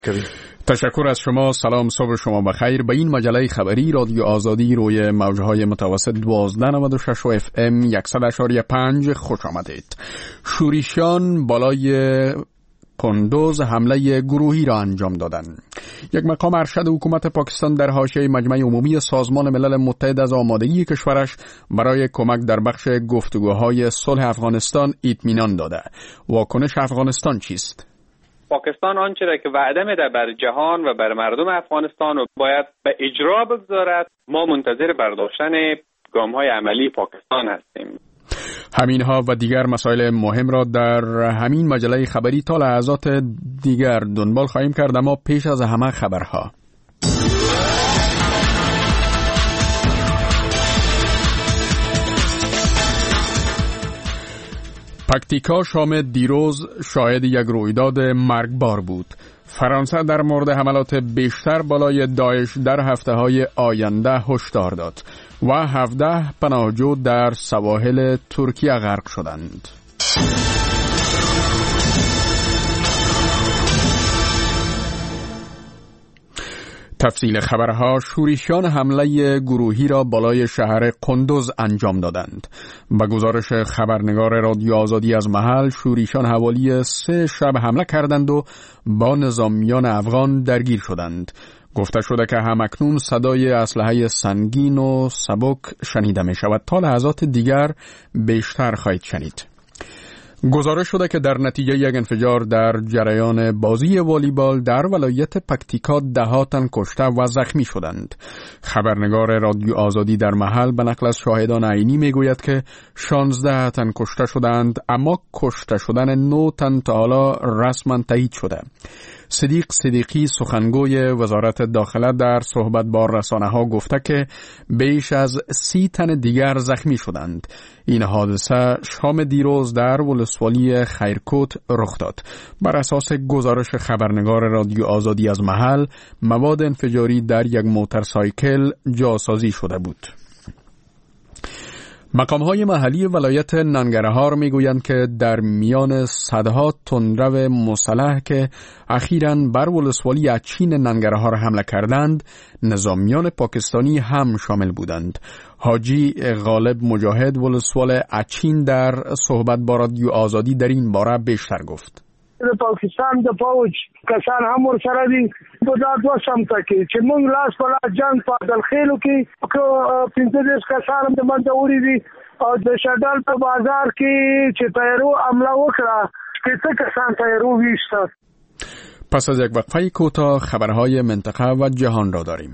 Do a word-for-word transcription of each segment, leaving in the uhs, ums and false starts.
تشکر از شما. سلام، صبح شما بخیر. به این مجله خبری رادیو آزادی روی موجهای متوسط دوازده نود و شش و اف ام صد و پنج خوش آمدید. شورشیان بالای کندوز حمله گروهی را انجام دادند. یک مقام ارشد حکومت پاکستان در حاشیه مجمع عمومی سازمان ملل متحد از آمادگی کشورش برای کمک در بخش گفتگوهای صلح افغانستان اطمینان داده. واکنش افغانستان چیست؟ پاکستان آنچه را که وعده میده بر جهان و بر مردم افغانستان و باید به اجرا بگذارد. ما منتظر برداشتن گام‌های عملی پاکستان هستیم. همینها و دیگر مسائل مهم را در همین مجله خبری تا لحظات دیگر دنبال خواهیم کرد، اما پیش از همه خبرها. پکتیکا شام دیروز شاهد یک رویداد مرگبار بود. فرانسه در مورد حملات بیشتر بالای داعش در هفته‌های آینده هشدار داد و هفده پناهجو در سواحل ترکیه غرق شدند. تفصیل خبرها. شورشیان حمله گروهی را بالای شهر کندوز انجام دادند. به گزارش خبرنگار رادیو آزادی از محل، شورشیان حوالی سه شب حمله کردند و با نظامیان افغان درگیر شدند. گفته شده که همکنون صدای اسلحه سنگین و سبک شنیده می شود. تا لحظات دیگر بیشتر خواهید شنید. گزارش شده که در نتیجه یک انفجار در جریان بازی والیبال در ولایت پکتیکا ده ها تن کشته و زخمی شدند. خبرنگار رادیو آزادی در محل به نقل از شاهدان عینی می گوید که شانزده تن کشته شدند، اما کشته شدن نه تن تا حالا رسما تایید شده. صدیق صدیقی سخنگوی وزارت داخله در صحبت با رسانه‌ها گفته که بیش از سی تن دیگر زخمی شدند. این حادثه شام دیروز در ولسوالی خیرکوت رخ داد. بر اساس گزارش خبرنگار رادیو آزادی از محل، مواد انفجاری در یک موتورسایکل جاسازی شده بود. مقام‌های محلی ولایت ننگرهار می‌گویند که در میان صدها تندرو مسلح که اخیراً بر ولسوالی اچین ننگرهار حمله کردند، نظامیان پاکستانی هم شامل بودند. حاجی غالب مجاهد ولسوال اچین در صحبت با رادیو آزادی در این باره بیشتر گفت. د پاکستان د فوج کسان هم ورسره دي په دا دوه سمته کې چې موږ لاس په لاس جنګ په دلخیلو کې پنځه دېرش کسان هم د منځه وړي دي او د شډل په بازار کې چې تیرو حمله وکړه شپېته کسان تیرو ویشته. پس از یک وقفه کوتاه خبرهای منطقه و جهان را داریم.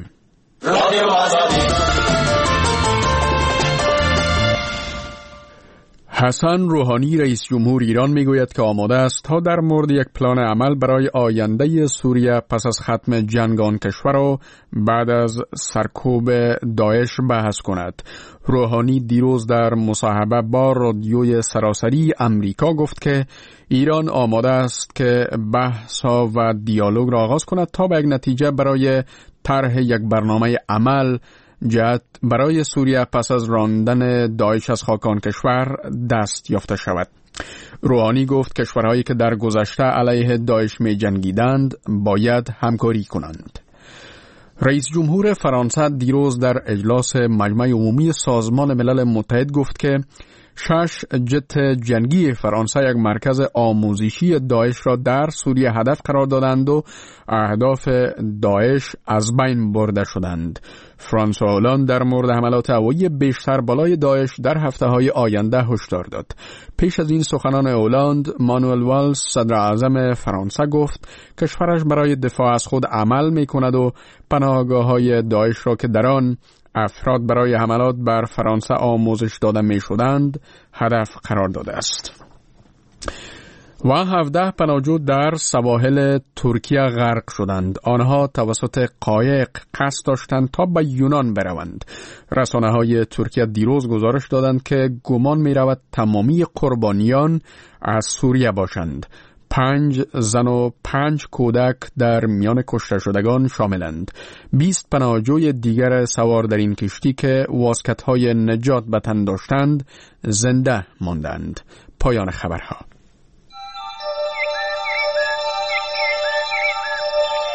حسن روحانی رئیس جمهور ایران میگوید که آماده است تا در مورد یک پلان عمل برای آینده سوریه پس از ختم جنگ آن کشور و بعد از سرکوب داعش بحث کند. روحانی دیروز در مصاحبه با رادیوی سراسری امریکا گفت که ایران آماده است که بحث‌ها و دیالوگ را آغاز کند تا به یک نتیجه برای طرح یک برنامه عمل جهت برای سوریه پس از راندن داعش از خاکان کشور دست یافته شود. روحانی گفت کشورهایی که در گذشته علیه داعش می جنگیدند باید همکاری کنند. رئیس جمهور فرانسه دیروز در اجلاس مجمع عمومی سازمان ملل متحد گفت که شش جت جنگی فرانسه یک مرکز آموزشی داعش را در سوریه هدف قرار دادند و اهداف داعش از بین برده شدند. فرانسوا هلند در مورد حملات هوایی بیشتر بالای داعش در هفته‌های آینده هشدار داد. پیش از این سخنان هلند، مانوئل والز صدر اعظم فرانسه گفت کشورش برای دفاع از خود عمل می‌کند و پناهگاه‌های داعش را که در آن افراد برای حملات بر فرانسه آموزش داده می شدند هدف قرار داده است. و هفده پناهجو در سواحل ترکیه غرق شدند. آنها توسط قایق قصد داشتند تا به یونان بروند. رسانه های ترکیه دیروز گزارش دادند که گمان می رود تمامی قربانیان از سوریه باشند. پنج زن و پنج کودک در میان کشته شدگان شاملند. بیست پناهجوی دیگر سوار در این کشتی که واسکت‌های نجات به تن داشتند زنده ماندند. پایان خبرها.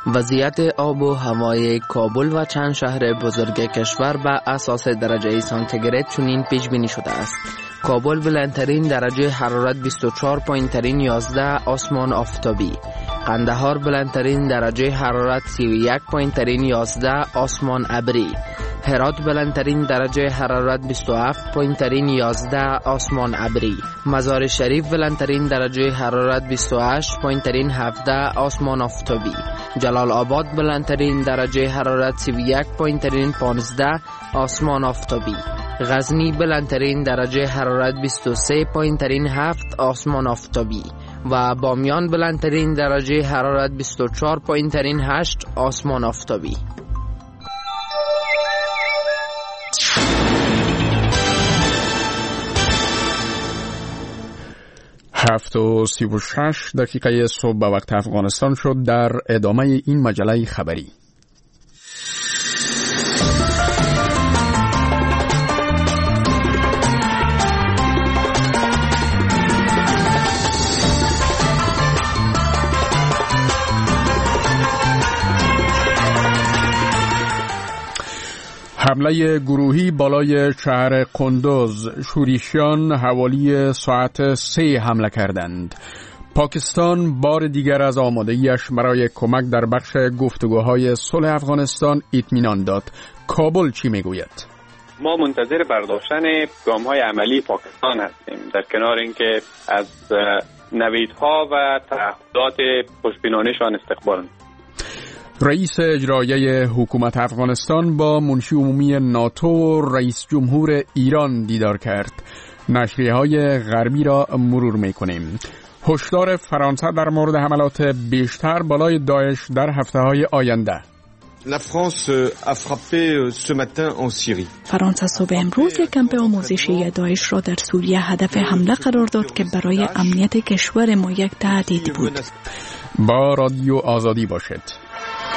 وضعیت آب و هوای کابل و چند شهر بزرگ کشور بر اساس درجه سانتیگراد چنین پیش بینی شده است. کابل بلندترین درجه حرارت بیست و چهار پوینت یازده آسمان آفتابی. قندهار بلندترین درجه حرارت سی و یک پوینت یازده آسمان ابری. هرات بلندترین درجه حرارت بیست و هفت پوینت یازده آسمان ابری. مزار شریف بلندترین درجه حرارت بیست و هشت پوینت هفده آسمان آفتابی. جلال آباد بلندترین درجه حرارت سی و یک پوینت پانزده آسمان آفتابی. غزنی بلندترین درجه حرارت بیست و سه پوینت هفت آسمان آفتابی و بامیان بلندترین درجه حرارت بیست و چهار پوینت هشت آسمان آفتابی. هفت و سی و شش دقیقه صبح به وقت افغانستان شد. در ادامه این مجله خبری حمله گروهی بالای شهر قندوز، شوریشیان حوالی ساعت سه حمله کردند. پاکستان بار دیگر از آمادگیش برای کمک در بخش گفتگوهای صلح افغانستان اطمینان داد. کابل چی میگوید؟ ما منتظر برداشتن گام‌های عملی پاکستان هستیم، در کنار اینکه از نویدها و تعهدات خوشبینانه‌شان استقبال. رئیس اجرایی حکومت افغانستان با منشی عمومی ناتو و رئیس جمهور ایران دیدار کرد. نشریه‌های غربی را مرور می‌کنیم. هشدار فرانسه در مورد حملات بیشتر بالای داعش در هفته‌های آینده. La France a frappé ce matin en Syrie. فرانسه صبح امروز یک کمپ آموزشی داعش را در سوریه هدف حمله قرار داد که برای امنیت کشور ما یک تهدید بود. با رادیو آزادی باشد.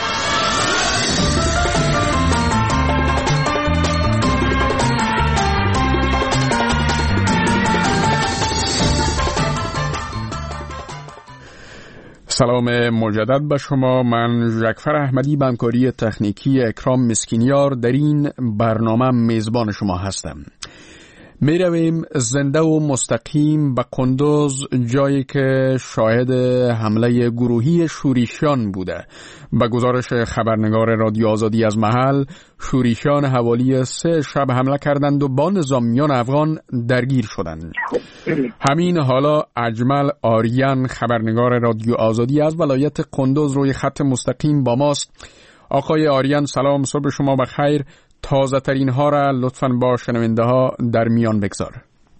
سلام مجدد به شما. من ژکفر احمدی به همکاری تکنیکی اکرام مسکینیار در این برنامه میزبان شما هستم. می رویم زنده و مستقیم به قندوز، جایی که شاهد حمله گروهی شوریشیان بوده. به گزارش خبرنگار رادیو آزادی از محل، شوریشیان حوالی سه شب حمله کردند و با نظامیان افغان درگیر شدند. همین حالا اجمل آریان، خبرنگار رادیو آزادی از ولایت قندوز، روی خط مستقیم با ماست. آقای آریان سلام، صبح شما بخیر. تازه ترین ها را لطفاً با شنونده ها در میان بگذار.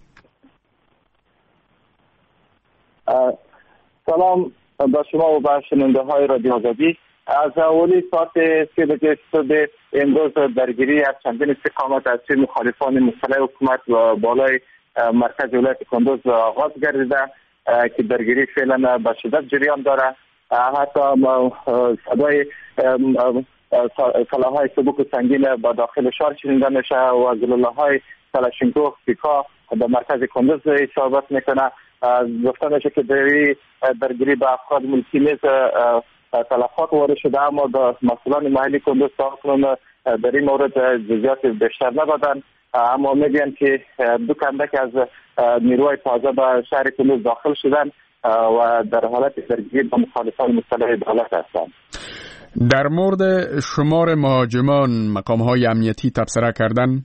سلام با شما و با شنونده های رادیو آزادی. از اولی ساعت سه بجه صبح امروز درگیری از چندین استقامت از سوی مخالفان مسلح حکومت و بالای مرکز ولایت قندوز آغاز گردیده که درگیری فعلا به شدت جریان داره. حتی صدای سلاح‌های سبک و سنگین با داخل شهر شنیده میشه و گلوله‌های کلاشینکوف پیکا به مرکز قندوز اصابت میکنه. گفته میشه که درگیری به افراد ملکی نیز تلفات وارد شده، اما مسئولان محلی قندوز تا اکنون در این مورد جزئیات بیشتر ندادن. اما میگن که دو کندک از نیروهای تازه به شهر قندوز داخل شدن و در حالت درگیری با مخالفان مسلح دولت هستند. در مورد شمار مهاجمان مقام‌های امنیتی تبصره کردن؟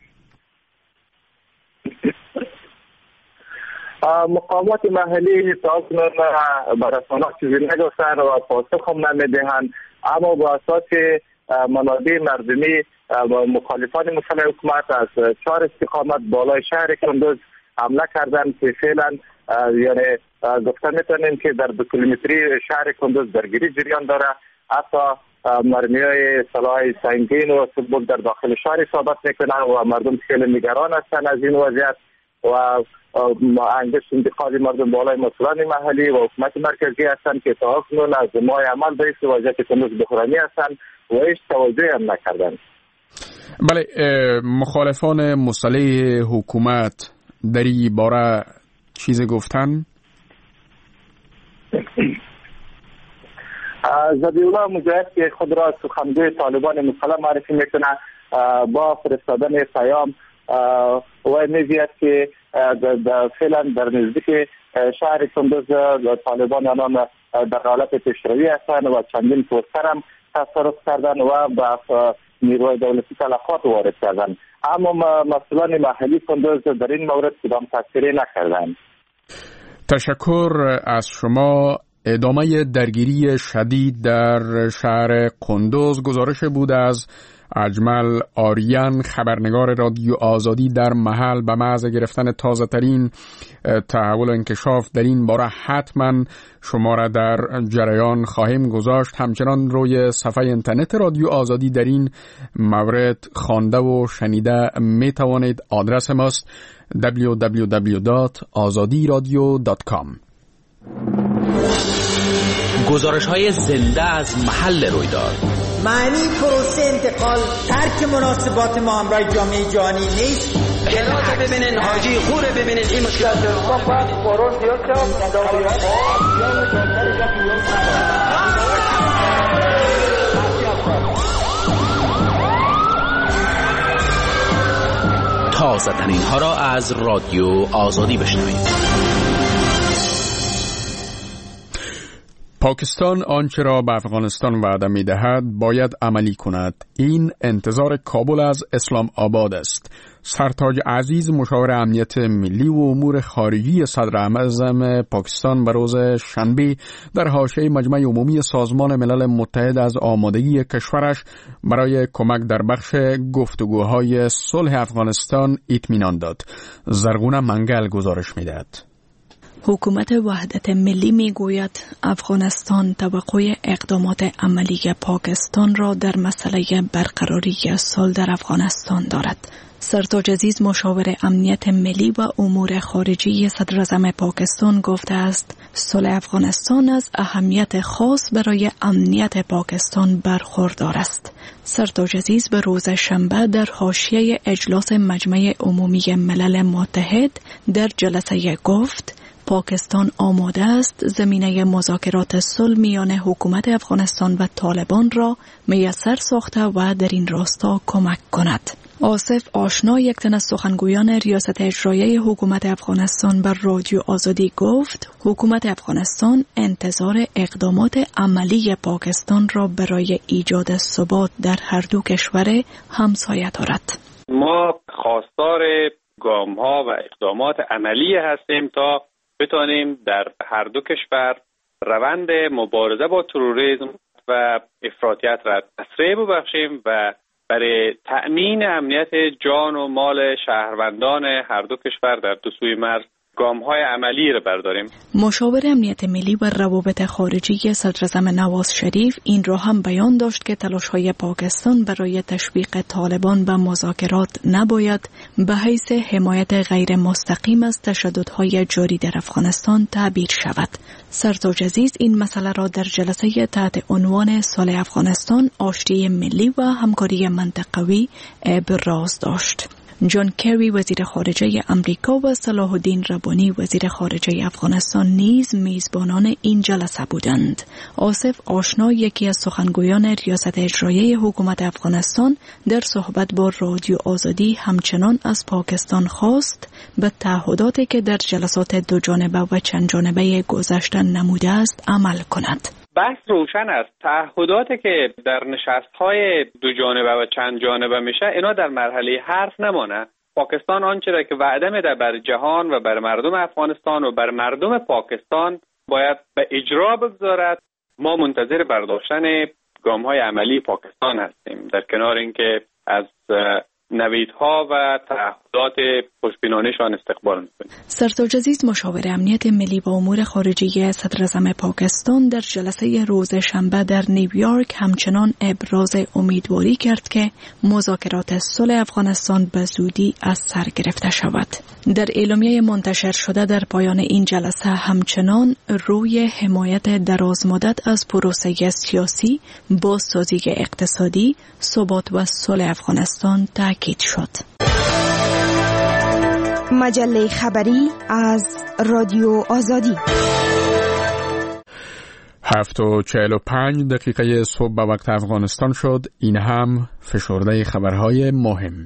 مقامات محلی تا اکنون به رسانه‌ها چیزی نگفتن و پاسخ هم نمیدهند، اما با اساس منابع مردمی مخالفان مسلح حکومت از چهار استقامت بالای شهر قندوز حمله کردن که فعلا یعنی گفته میتونیم که در دو کیلومتری شهر قندوز درگیری جریان داره. حتی مرمیای سلاح سنگین و سبک در داخل شهر اصابت میکنن و مردم خیلی نگران هستند از این وضعیت و انگشت انتقاد مردم بالای مسئولان محلی و حکومت مرکزی هستند که تا اکنون از ماه عمل به این وضعیت قندوز بحرانی هستند و هیچ توجهی هم نکردند. بله، مخالفان مسلح حکومت در این باره چیزی گفتن؟ ذبیح الله مجاهد که خود را سخنگوی طالبان مسلح معرفی میکنه با فرستادن پیام و میگوید که فعلا در نزدیک شهر کندوز طالبان آنان در حالت پیشروی هستند و چندین پوستر هم تصرف کردن و به نیروی دولتی تلفات وارد کردن، اما مسئولان محلی کندوز در این مورد کدام تاثیری نکردند. تشکر از شما. ادامه درگیری شدید در شهر کندوز گزارش بود از اجمل آریان، خبرنگار رادیو آزادی در محل. به محض گرفتن تازه ترین تحول انکشاف در این باره حتما شما را در جریان خواهیم گذاشت. همچنان روی صفحه اینترنت رادیو آزادی در این مورد خوانده و شنیده می توانید. آدرس ماست دبلیو دبلیو دبلیو دات آزادی رادیو دات کام. گزارش های زنده از محل رویداد. معنی پروسه انتقال ترک مناسبات ما همراه جامعه جهانی نیست. جنات ببینین، حاجی خوره ببینین، این مشکلات تازه ترین ها را از رادیو آزادی بشنوید. پاکستان آنچه را به افغانستان وعده می دهد باید عملی کند. این انتظار کابل از اسلام آباد است. سرتاج عزیز، مشاور امنیت ملی و امور خارجی صدر اعظم پاکستان، به روز شنبه در حاشیه مجمع عمومی سازمان ملل متحد از آمادگی کشورش برای کمک در بخش گفتگوهای صلح افغانستان اطمینان داد. زرغونه منگل گزارش می‌دهد. حکومت وحدت ملی می گوید افغانستان توقع اقدامات عملی پاکستان را در مسئله برقراری صلح در افغانستان دارد. سرتاج عزیز، مشاور امنیت ملی و امور خارجی صدر اعظم پاکستان، گفته است صلح افغانستان از اهمیت خاص برای امنیت پاکستان برخوردار است. سرتاج عزیز به روز شنبه در حاشیه اجلاس مجمع عمومی ملل متحد در جلسه گفت پاکستان آماده است زمینه مذاکرات صلح میان حکومت افغانستان و طالبان را میسر ساخته و در این راستا کمک کند. آصف آشنا، یک تن از سخنگویان ریاست اجرایی حکومت افغانستان، بر رادیو آزادی گفت حکومت افغانستان انتظار اقدامات عملی پاکستان را برای ایجاد ثبات در هر دو کشور همسایه دارد. ما خواستار گام‌ها و اقدامات عملی هستیم تا بتانیم در هر دو کشور روند مبارزه با تروریسم و افراطیت را تسریع ببخشیم و برای تأمین امنیت جان و مال شهروندان هر دو کشور در دو سوی مرز گام‌های عملی را برداریم. مشاور امنیت ملی و روابط خارجی صدر اعظم نواز شریف این را هم بیان داشت که تلاش‌های پاکستان برای تشویق طالبان به مذاکرات نباید به حیث حمایت غیر مستقیم از تشددهای جاری در افغانستان تعبیر شود. سرتاج عزیز این مسئله را در جلسه تحت عنوان صلح افغانستان، آشتی ملی و همکاری منطقوی ابراز داشت. جان کری وزیر خارجه امریکا و صلاح الدین ربانی وزیر خارجه افغانستان نیز میزبانان این جلسه بودند. آصف آشنا، یکی از سخنگویان ریاست اجرایی حکومت افغانستان، در صحبت با رادیو آزادی همچنان از پاکستان خواست به تعهداتی که در جلسات دو جانبه و چند جانبه گذشته نموده است عمل کند. بحث روشن است. تعهداتی که در نشست‌های دو جانبه و چند جانبه میشه اینا در مرحله حرف نمانه. پاکستان آنچه را که وعده میده بر جهان و بر مردم افغانستان و بر مردم پاکستان باید به اجرا بگذارد. ما منتظر برداشتن گام‌های عملی پاکستان هستیم، در کنار اینکه از نویدها و تعهدات خوشبینانه‌شان استقبال می‌کنیم. سرتاج عزیز، مشاور امنیت ملی و امور خارجی صدر اعظم پاکستان، در جلسه روز شنبه در نیویورک همچنان ابراز امیدواری کرد که مذاکرات صلح افغانستان به زودی از سر گرفته شود. در اعلامیه منتشر شده در پایان این جلسه همچنان روی حمایت درازمدت از پروسه سیاسی، بازسازی اقتصادی، ثبات و صلح افغانستان تاکید شد. مجله خبری از رادیو آزادی. هفت و چهل و پنج دقیقه صبح به وقت افغانستان شد. این هم فشرده خبرهای مهم.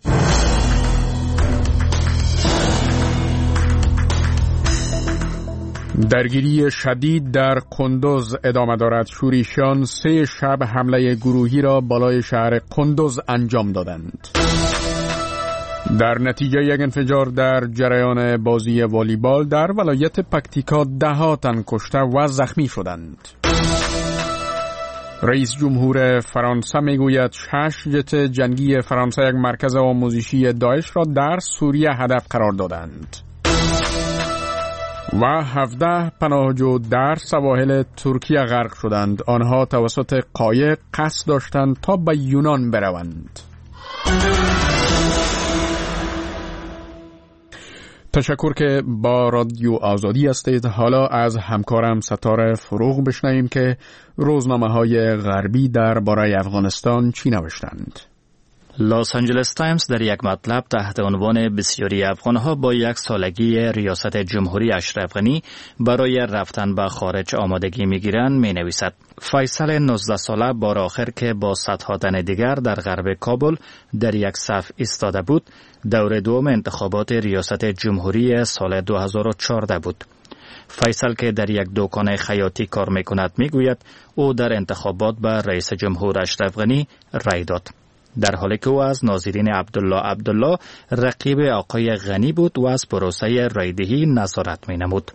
درگیری شدید در قندوز ادامه دارد. شورشیان سه شب حمله گروهی را بالای شهر قندوز انجام دادند. در نتیجه یک انفجار در جریان بازی والیبال در ولایت پکتیکا ده ها تن کشته و زخمی شدند. رئیس جمهور فرانسه میگوید شش جت جنگی فرانسه یک مرکز آموزشی داعش را در سوریه هدف قرار دادند. و هفده پناهجو در سواحل ترکیه غرق شدند. آنها توسط قایق قصد داشتند تا به یونان بروند. تشکر که با رادیو آزادی هستید. حالا از همکارم ستاره فروغ بشنویم که روزنامه های غربی در باره افغانستان چی نوشتند. لاس آنجلس تایمز در یک مطلب تحت عنوان بسیاری افغانها با یک سالگی ریاست جمهوری اشرف غنی برای رفتن به خارج آمادگی میگیرند می نویسد. فیصل نوزده ساله بار آخر که با صدها تن دیگر در غرب کابل در یک صف ایستاده بود، دور دوم انتخابات ریاست جمهوری سال دو هزار و چهارده بود. فیصل که در یک دکان خیاطی کار میکند میگوید او در انتخابات به رئیس جمهور اشرف غنی رای داد، در حالی که او از ناظرین عبدالله عبدالله رقیب آقای غنی بود و از پروسه رایدهی نظارت می نمود.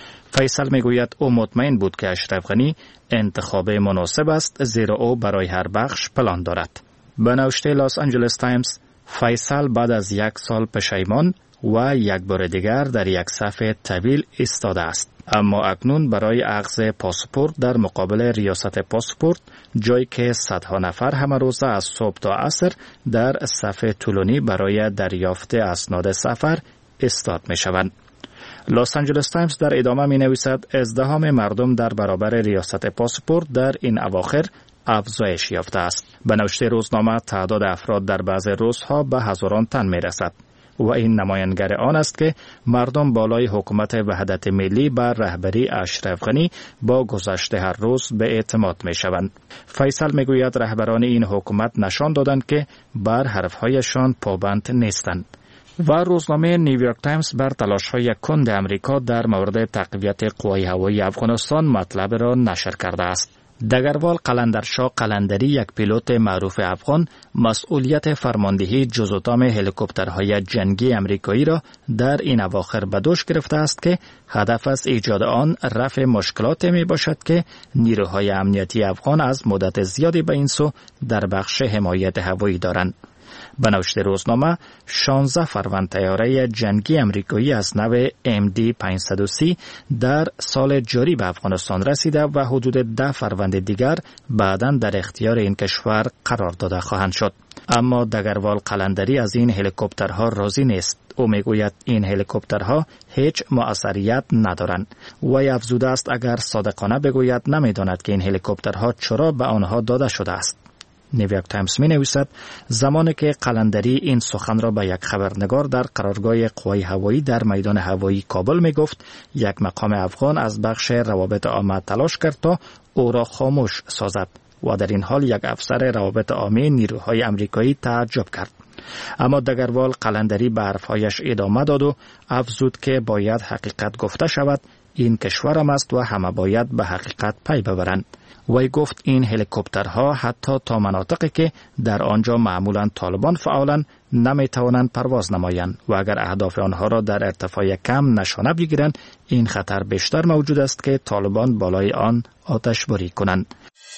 فیصل می گوید او مطمئن بود که اشرف غنی انتخاب مناسب است، زیرا او برای هر بخش پلان دارد. به نوشته لاس آنجلس تایمز، فیصل بعد از یک سال پشیمان و یک بار دیگر در یک صف طویل ایستاده است، اما اکنون برای اخذ پاسپورت در مقابل ریاست پاسپورت، جایی که صدها نفر همه روزه از صبح تا عصر در صف طولانی برای دریافت اسناد سفر ایستاد می شوند. لاس آنجلس تایمز در ادامه می نویسد ازدحام مردم در برابر ریاست پاسپورت در این اواخر افزایش یافته است. به نوشته روزنامه، تعداد افراد در بعض روزها به هزاران تن می رسد و این نمایانگر آن است که مردم بالای حکومت وحدت ملی بر رهبری اشرف غنی با گذشت هر روز به اعتماد می شوند. فیصل می گوید رهبران این حکومت نشان دادند که بر حرفهایشان پابند نیستند. و روزنامه نیویورک تایمز بر تلاش‌های کند امریکا در مورد تقویت قوای هوایی افغانستان مطلب را نشر کرده است. دگروال قلندرشاه قلندری، یک پیلوت معروف افغان، مسئولیت فرماندهی جزءاتام هلیکوپترهای جنگی امریکایی را در این اواخر به دوش گرفته است که هدف از ایجاد آن رفع مشکلات می باشد که نیروهای امنیتی افغان از مدت زیادی به این سو در بخش حمایت هوایی دارند. به نوشته روزنامه، شانزده فروند طیاره جنگی امریکایی از نوع ام دی پانصد و سی در سال جاری به افغانستان رسیده و حدود ده فروند دیگر بعداً در اختیار این کشور قرار داده خواهند شد. اما دگروال قلندری از این هلیکوپترها راضی نیست. او میگوید این هلیکوپترها هیچ مؤثریت ندارند و افزوده است اگر صادقانه بگوید نمیداند که این هلیکوپترها چرا به آنها داده شده است. نیویورک تایمز می نویسد زمانی که قلندری این سخن را به یک خبرنگار در قرارگاه قوای هوایی در میدان هوایی کابل می گفت، یک مقام افغان از بخش روابط عامه تلاش کرد تا او را خاموش سازد و در این حال یک افسر روابط عامه نیروهای امریکایی تعجب کرد. اما دگروال قلندری به حرفهایش ادامه داد و افزود که باید حقیقت گفته شود، این کشورم است و همه باید به حقیقت پی ببرند. وی گفت این هلیکوپترها حتی تا مناطقی که در آنجا معمولا طالبان فعالند نمی توانند پرواز نمایند و اگر اهداف آنها را در ارتفاع کم نشانه بگیرند، این خطر بیشتر موجود است که طالبان بالای آن آتش باری کنند.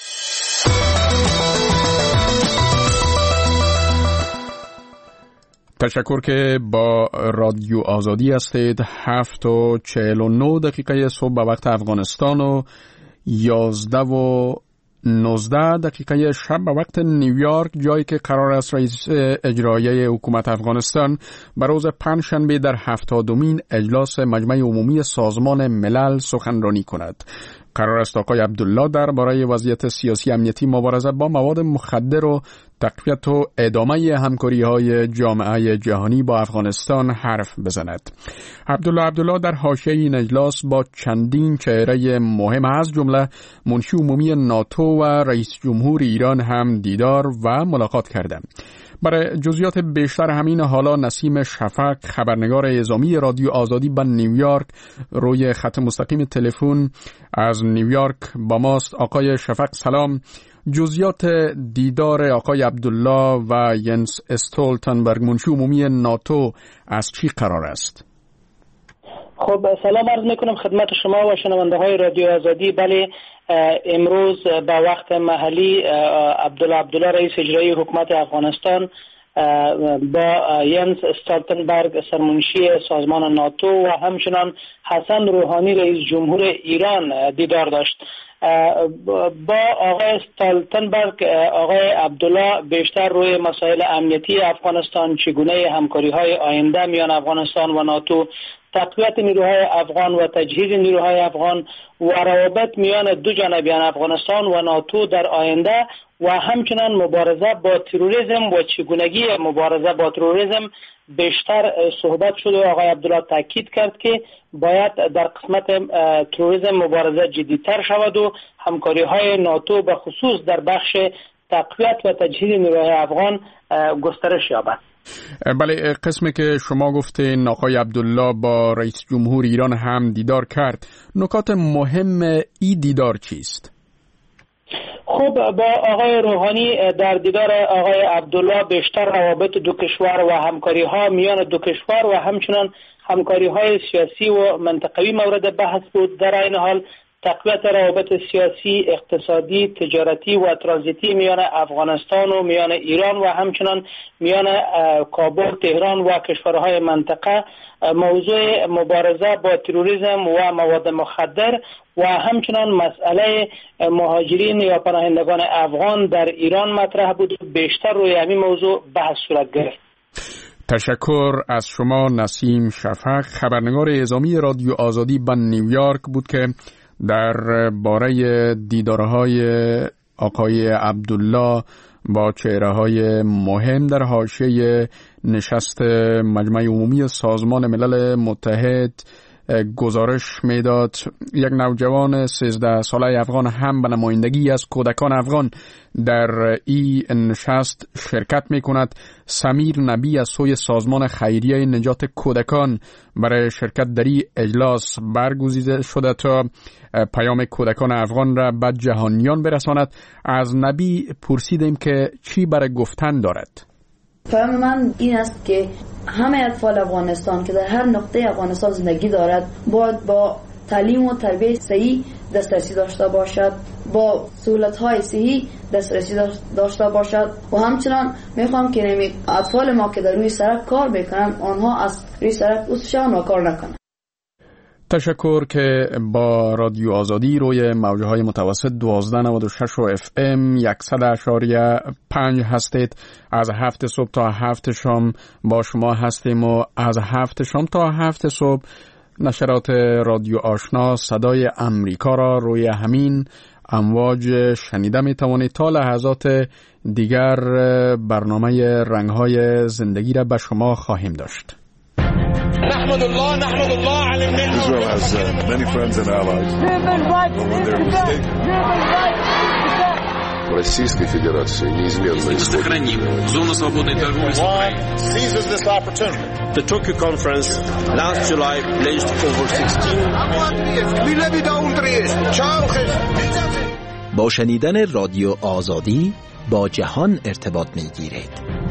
تشکر که با رادیو آزادی هستید. هفت و چهل و نو دقیقه صبح به وقت افغانستان و یازده و نوزده دقیقه شب به وقت نیویورک، جایی که قرار است رئیس اجرایی حکومت افغانستان به روز پنجشنبه در هفتادمین اجلاس مجمع عمومی سازمان ملل سخنرانی کند. قرار است آقای عبدالله درباره وضعیت سیاسی امنیتی مبارزه با مواد مخدر و تقویت و ادامه همکاری‌های جامعه جهانی با افغانستان حرف بزند. عبدالله عبدالله در حاشیه این اجلاس با چندین چهره مهم از جمله منشی عمومی ناتو و رئیس جمهور ایران هم دیدار و ملاقات کرده. برای جزئیات بیشتر همین حالا نسیم شفق، خبرنگار اعزامی رادیو آزادی به نیویورک، روی خط مستقیم تلفن از نیویورک با ماست. آقای شفق سلام. جزئیات دیدار آقای عبدالله و ینس استولتنبرگ منشی عمومی ناتو از چی قرار است؟ خب سلام عرض میکنم خدمت شما و شنونده های رادیو آزادی. بله، امروز به وقت محلی عبدالله عبدالله رئیس اجرایی حکومت افغانستان با ینس استولتنبرگ سرمنشی سازمان ناتو و همچنان حسن روحانی رئیس جمهور ایران دیدار داشت. با آقای استولتنبرگ آقای عبدالله بیشتر روی مسائل امنیتی افغانستان، چگونه همکاری های آینده میان افغانستان و ناتو، تقویت نیروهای افغان و تجهیز نیروهای افغان و روابط میان دو جانبیان افغانستان و ناتو در آینده و همچنان مبارزه با تروریسم و چگونگی مبارزه با تروریسم بیشتر صحبت شد و آقای عبدالله تاکید کرد که باید در قسمت تروریسم مبارزه جدیتر شود و همکاری های ناتو به خصوص در بخش تقویت و تجهیز نیروهای افغان گسترش یابد. بله، قسمی که شما گفتین آقای عبدالله با رئیس جمهور ایران هم دیدار کرد، نکات مهم ای دیدار چیست؟ خب با آقای روحانی در دیدار آقای عبدالله بیشتر روابط دو کشور و همکاری ها میان دو کشور و همچنان همکاری های سیاسی و منطقوی مورد بحث بود. در این حال تقویت روابط سیاسی، اقتصادی، تجارتی و ترانزیتی میان افغانستان و میان ایران و همچنان میان کابل، تهران و کشورهای منطقه، موضوع مبارزه با تروریسم و مواد مخدر و همچنان مسئله مهاجرین یا پناهندگان افغان در ایران مطرح بود. بیشتر روی همین موضوع بحث صورت گرفت. تشکر از شما نسیم شفق، خبرنگار اعزامی رادیو آزادی به نیویورک بود که در باره دیدارهای آقای عبدالله با چهره‌های مهم در حاشیه نشست مجمع عمومی سازمان ملل متحد گزارش میداد. یک نوجوان سیزده ساله افغان هم به نمایندگی از کودکان افغان در این نشست شرکت می کند. سمیر نبی از سوی سازمان خیریه نجات کودکان برای شرکت در این اجلاس برگزیده شده تا پیام کودکان افغان را به جهانیان برساند. از نبی پرسیدیم که چی برای گفتن دارد. پیام من این است که همه اطفال افغانستان که در هر نقطه افغانستان زندگی دارد باید با تعلیم و تربیت صحیح دسترسی داشته باشد، با سهولت‌های صحیح دسترسی داشته باشد و همچنان میخوام که نمی اطفال ما که در روی سرک کار بکنن آنها از روی سرک اوسشان و کار نکنن. تشکر که با رادیو آزادی روی موجهای متوسط دوازده نود و شش و اف ام صد اشاریه پنج هستید. از هفت صبح تا هفت شام با شما هستیم و از هفت شام تا هفت صبح نشرات رادیو آشنا صدای امریکا را روی همین امواج شنیده می توانید. تا لحظات دیگر برنامه رنگهای زندگی را به شما خواهیم داشت. نحمد الله نحمد الله على النعمة. Israel has uh, many friends and allies. When they're mistaken. Российской Федерации неизменно сохраним зону свободной торговли с Украиной. Seizes this opportunity. The Tokyo conference last July pledged over sixteen. با شنیدن رادیو آزادی با جهان ارتباط می‌گیرید.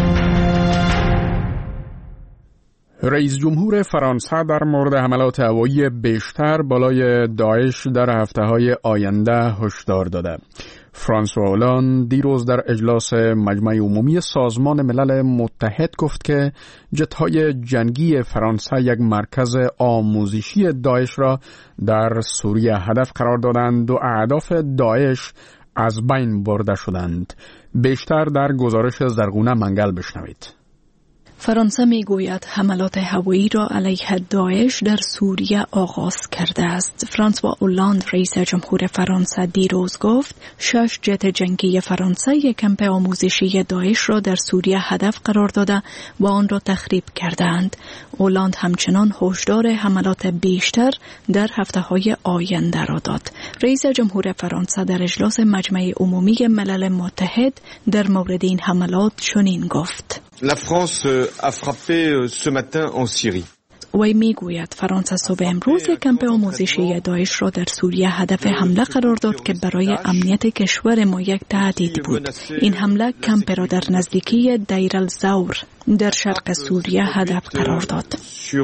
رئیس جمهور فرانسه در مورد حملات هوایی بیشتر بالای داعش در هفته‌های آینده هشدار داده. فرانسوا هولند دیروز در اجلاس مجمع عمومی سازمان ملل متحد گفت که جت‌های جنگی فرانسه یک مرکز آموزشی داعش را در سوریه هدف قرار دادند و اهداف داعش از بین برده شدند. بیشتر در گزارش زرغونه منگل بشنوید. فرانسه می گوید حملات هوایی را علیه داعش در سوریه آغاز کرده است. فرانسوا اولاند رئیس جمهور فرانسه دیروز گفت شش جت جنگی فرانسه یک کمپ آموزشی داعش را در سوریه هدف قرار داده و آن را تخریب کردند. اولاند همچنان هشدار حملات بیشتر در هفته‌های آینده را داد. رئیس جمهور فرانسه در اجلاس مجمع عمومی ملل متحد در مورد این حملات چنین گفت: La France a frappé ce matin en Syrie. وی میگوید فرانسه صبح امروز یک کمپ آموزشی داعش را در سوریه هدف حمله قرار داد که برای امنیت کشور ما یک تهدید بود. این حمله کمپ را در نزدیکی دیر الزور در شرق سوریه هدف قرار داد.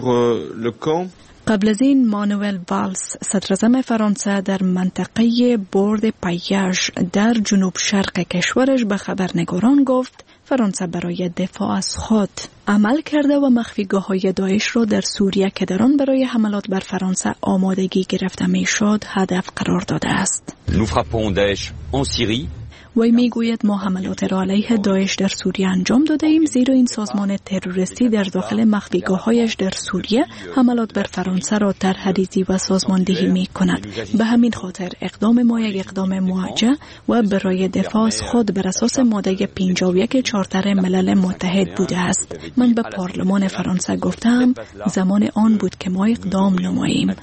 قبل از این مانوئل والس صدراعظم فرانسه در منطقه برد پیاژ در جنوب شرق کشورش به خبرنگاران گفت فرانسه برای دفاع از خود عمل کرده و مخفیگاه‌های داعش را در سوریه که در آن برای حملات بر فرانسه آمادگی گرفته میشد هدف قرار داده است. Nous frappons Daesh en Syrie. وی میگوید ما حملات را علیه داعش در سوریه انجام داده ایم زیرا این سازمان تروریستی در داخل مخفیگاه‌هایش در سوریه حملات بر فرانسه را ترهدیدی و سازماندهی می کند. به همین خاطر اقدام ما یک اقدام موجه و برای دفاع از خود بر اساس ماده پنجاه و یک چارتر ملل متحد بوده است. من به پارلمان فرانسه گفتم زمان آن بود که ما اقدام نماییم.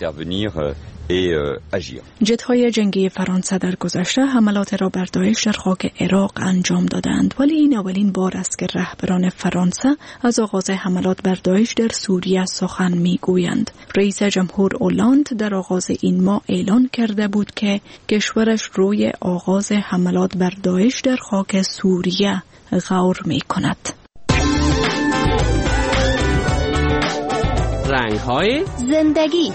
جت‌های جنگی فرانسه در گذشته حملات را بر داعش در خاک عراق انجام دادند، ولی این اولین بار است که رهبران فرانسه از آغاز حملات بر داعش در سوریه سخن میگویند. رئیس جمهور اولاند در آغاز این ماه اعلان کرده بود که کشورش روی آغاز حملات بر داعش در خاک سوریه غور می‌کند. رنگ‌های زندگی.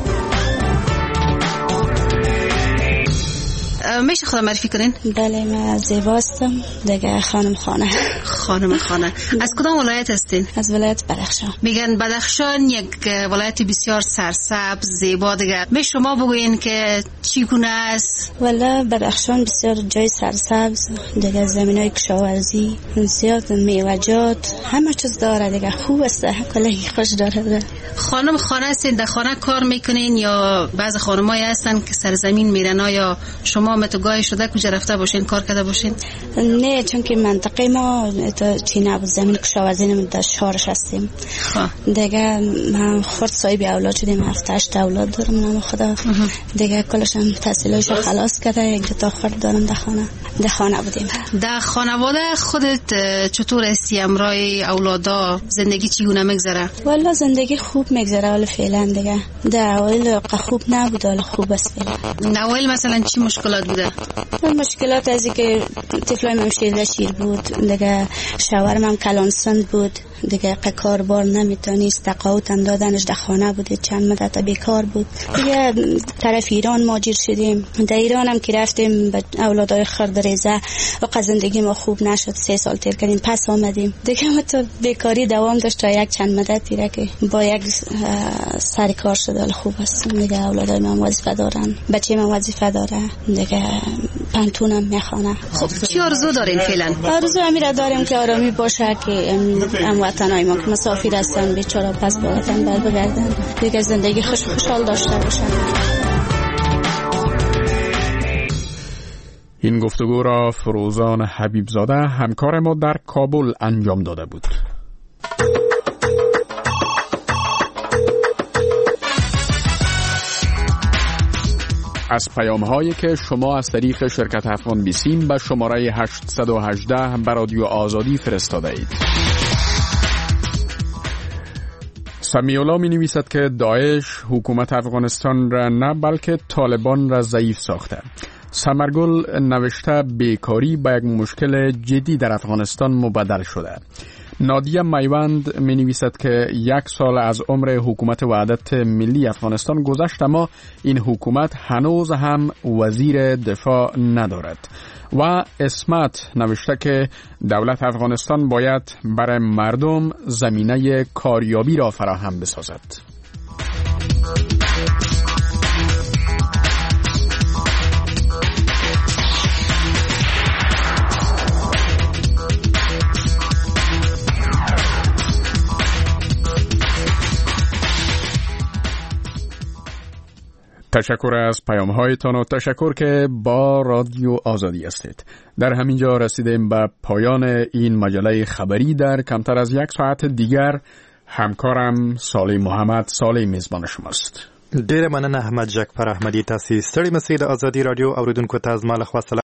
میشه خودم معرفی کنین؟ بله من زیبا هستم دیگه خانم خانه. خانم خانه. از کدام ولایت هستین؟ از ولایت بدخشان. میگن بدخشان یک ولایت بسیار سرسبز زیبا دیگه. می شما بگوین که چیگونه است؟ والا بدخشان بسیار جای سرسبز دیگه، زمینای کشاورزی زیاد، میوه‌جات، همه چیز داره دیگه، خوب است، کلی خوش داره. خانم خانه هستین، در خانه کار میکنین یا بعض خانمایی هستن که سرزمین میرن؟ یا شما متوگاه شده کجا رفته باشین کار کرده باشین؟ نه، چون که منطقه ما چینه بود، زمین کشاورزی نمید، در شهرش هستیم دیگه. من خود صاحب اولاد شدیم، هفت هشت اولاد دارم من خدا دیگه، کلشم تحصیلایش خلاص کرده، یک دو تا خورد دارم در خانه. در خانه بودیم. در خانواده خودت چطور هستی؟ امرای اولادا زندگی چگونه میگذره؟ والا زندگی خوب میگذره ولی فعلا دیگه. در اول خوب نبود ولی خوب است فعلا. در اول مثلا چی مشکلات بوده؟ مشکلات ازی که طفلای من شیر شیر بود دیگه، شوهرم هم کلانسند بود دیگه، کار بار نمیتونست، تقاوت اندادنش در خانه بود، چند مدت بیکار بود دیگه. طرف ایران ماجر شدیم، در ایران هم که رفتیم به اولادای خردریزه و زندگی ما خوب نشد، سه سال تیر کردیم، پس آمدیم دیگه. ما تو بیکاری دوام داشت تا یک چند مدتی را که با یک سر کار شد خوب است دیگه. اولادای من وظیفه دارن، بچه من وظیفه داره دیگه، پنتونم میخوانه. خب چی آرزو دارین فعلا؟ آرزو امیره داریم که آرامی باشه، که ام وطنای ما که مسافر هستن بیچاره پس به وطن بر بگردن دیگه، زندگی خوش خوشحال داشته باشن. این گفتگو را فروزان حبیبزاده همکار ما در کابل انجام داده بود. از پیام هایی که شما از طریق شرکت افغان بیسیم به شماره هشتصد و هجده به رادیو آزادی فرستاده اید. سمیولا می نویسد که داعش حکومت افغانستان را نه بلکه طالبان را ضعیف ساخته. سمرگل نوشته بیکاری به یک مشکل جدی در افغانستان مبدل شده. نادیه میوند می نویسد که یک سال از عمر حکومت وحدت ملی افغانستان گذشت اما این حکومت هنوز هم وزیر دفاع ندارد. و اسمت نوشته که دولت افغانستان باید برای مردم زمینه کاریابی را فراهم بسازد. تشکر از پیام هایتان و تشکر که با رادیو آزادی هستید. در همینجا رسیدیم به پایان این مجله خبری. در کمتر از یک ساعت دیگر همکارم صالح محمد صالح میزبان شماست. ډیره مننه احمد جعفر احمدی. تاسو ستړي مسئله آزادی رادیو اوریدونکو ته از مال خواصله